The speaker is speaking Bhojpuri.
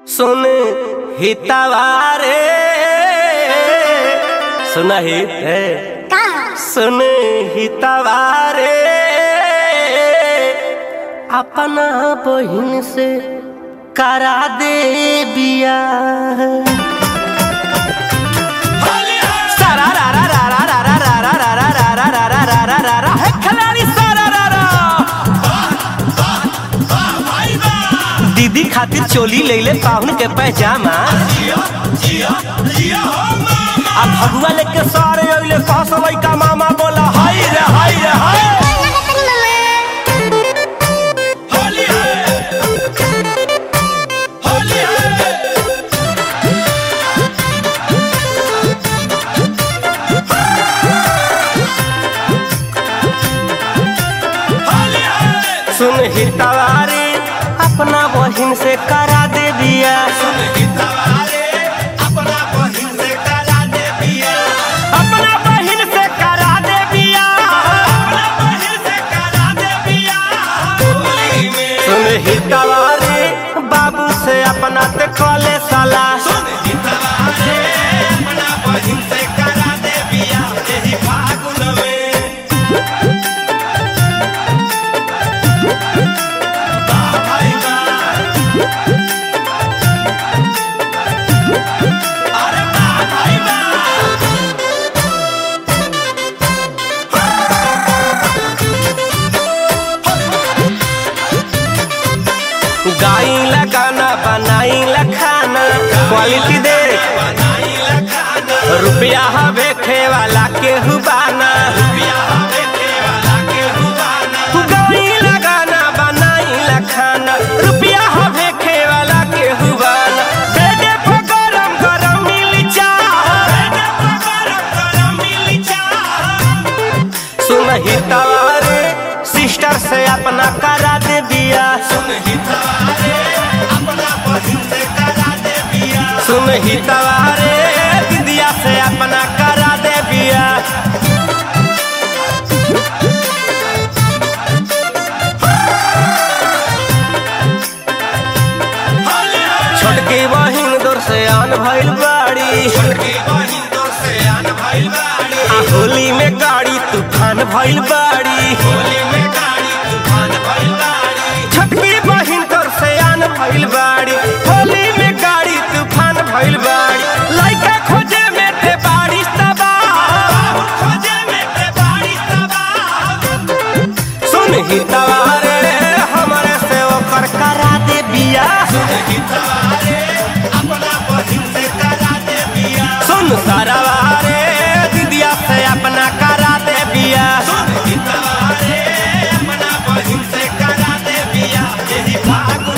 सुन हितवारे सुना हित है सुन हितवारे अपना बहिन से करा दे बियाह। दीदी खातिर चोली ले ले पाहुन के पैजामा अब भगुआ लेके सारे अइले कहस लइका मामा बोला हाय रे हाय रे हाय। होली है होली है होली है। सुन हितवारी अपना बहिन से करा दे बिया। सुन हितवारे अपना बहिन से करा दे बिया। अपना बहिन से करा दे बिया। अपना बहिन से करा दे बिया। सुन हितवारे बाबू से अपना ते कॉले साला। सुन हितवारे अपना बहिन से करा दे बिया यही फागुन में। गाइला गाना बनाइला खाना क्वालिटी दे रुपया हवे खेवाला के हुबाना। गाइला गाना बनाइला खाना रुपया हवे खेवाला के हुबाना। बेडे पर गरम गरम मिली चाह। सुन हितवारे सिस्टर से अपना करा दे बिया। सुन हितवारे अपना बहिन से करा दे बिया। सुन हितवारे दीदिया से अपना करा दे बिया। छोटकी बहिन दूर से आन भइल बाड़ी। छोटकी बहिन दूर से आन भइल बाड़ी। होली में गाड़ी तूफान भइल बाड़ी। होली में गाड़ी तूफान भइल बाड़ी। छोटकी बहिन दूर से आन भइल बाड़ी। होली में गाड़ी तूफान भइल बाड़ी। लइका खोजे में ते बाड़ी तबाह। खोजे में ते बाड़ी तबाह। सुन हितवारे हमरे से ओकर करा दे बिया। सुन हितवारे अपना बहिन से करा दे बिया। सुन सारावारे दीदिया से अपना करा दे बिया। सुन हितवारे अपना बहिन से करा दे बिया यही फागुन